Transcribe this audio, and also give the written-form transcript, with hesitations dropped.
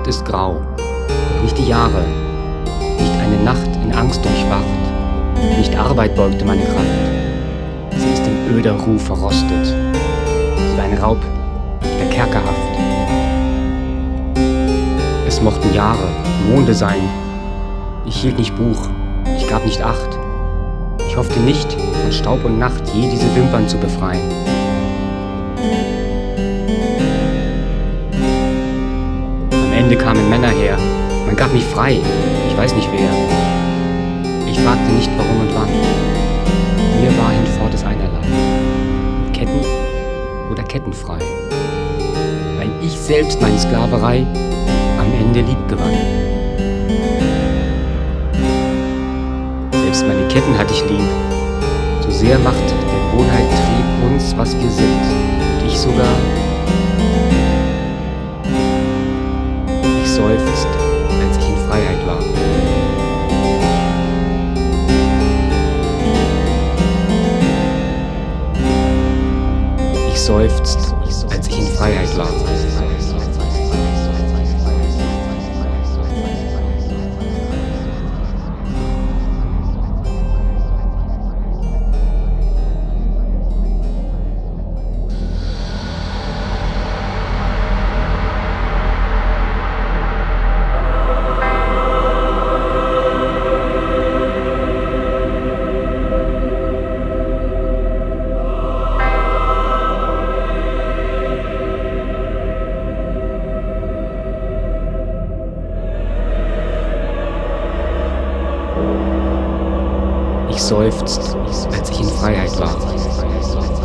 Nacht ist grau, doch nicht die Jahre, nicht eine Nacht in Angst durchwacht, nicht Arbeit beugte meine Kraft. Sie ist in öder Ruhe verrostet, sie war ein Raub der Kerkerhaft. Es mochten Jahre, Monde sein, ich hielt nicht Buch, ich gab nicht Acht. Ich hoffte nicht, von Staub und Nacht je diese Wimpern zu befreien. Am Ende kamen Männer her, man gab mich frei, ich weiß nicht wer. Ich fragte nicht warum und wann. Mir war hinfort es einerlei. Ketten oder kettenfrei. Weil ich selbst meine Sklaverei am Ende lieb gewann. Selbst meine Ketten hatte ich lieb. So sehr macht der Gewohnheit trieb uns, was wir sind. Und ich sogar. Ich seufzt, als ich in Freiheit war. Ich seufzt, als ich in Freiheit war. Ich seufzt, als ich in Freiheit war.